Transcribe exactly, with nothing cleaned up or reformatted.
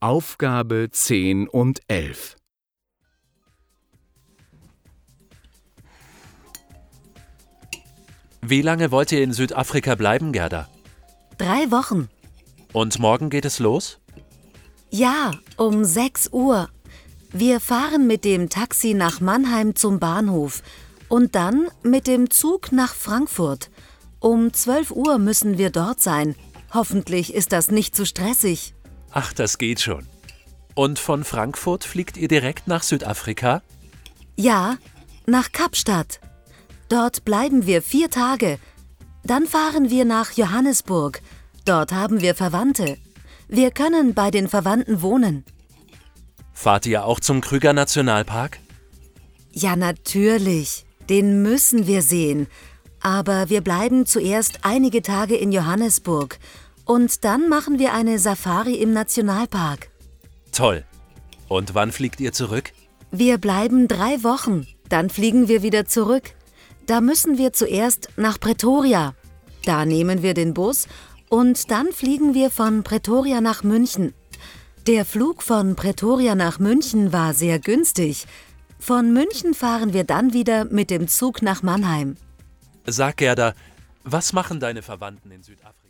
Aufgabe zehn und elf. Wie lange wollt ihr in Südafrika bleiben, Gerda? Drei Wochen. Und morgen geht es los? Ja, um sechs Uhr. Wir fahren mit dem Taxi nach Mannheim zum Bahnhof und dann mit dem Zug nach Frankfurt. Um zwölf Uhr müssen wir dort sein. Hoffentlich ist das nicht zu stressig. Ach, das geht schon. Und von Frankfurt fliegt ihr direkt nach Südafrika? Ja, nach Kapstadt. Dort bleiben wir vier Tage. Dann fahren wir nach Johannesburg. Dort haben wir Verwandte. Wir können bei den Verwandten wohnen. Fahrt ihr auch zum Kruger-Nationalpark? Ja, natürlich. Den müssen wir sehen. Aber wir bleiben zuerst einige Tage in Johannesburg. Und dann machen wir eine Safari im Nationalpark. Toll. Und wann fliegt ihr zurück? Wir bleiben drei Wochen. Dann fliegen wir wieder zurück. Da müssen wir zuerst nach Pretoria. Da nehmen wir den Bus und dann fliegen wir von Pretoria nach München. Der Flug von Pretoria nach München war sehr günstig. Von München fahren wir dann wieder mit dem Zug nach Mannheim. Sag, Gerda, was machen deine Verwandten in Südafrika?